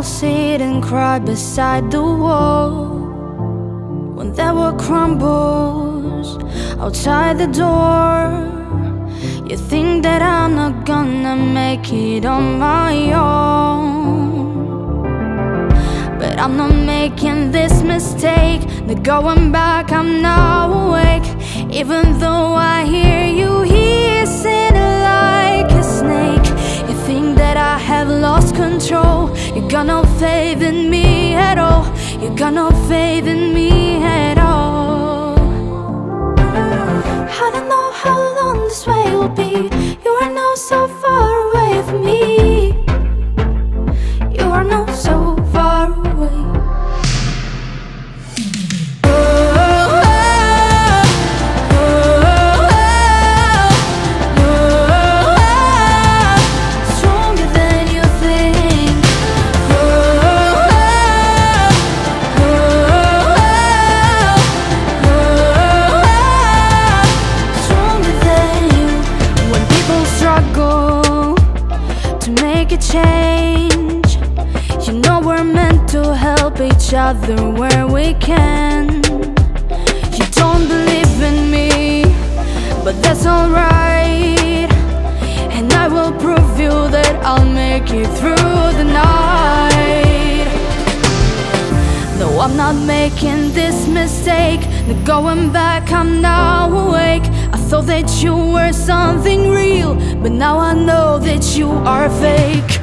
will sit and cry beside the wall when there were crumbles outside the door. You think that I'm not gonna make it on my own, but I'm not making this mistake. No going back, I'm now awake. Even though I hear you hissing like a snake, you think that I have lost control. You got no faith in me at all. You got no faith in me at all. I don't know how long this way will be. You are now so far away from me. You are now so far away. A change, you know we're meant to help each other where we can. You don't believe in me, but that's alright, and I will prove you that I'll make it through the night. No, I'm not making this mistake. No going back, I'm now awake. I thought that you were something real, but now I know that you are fake.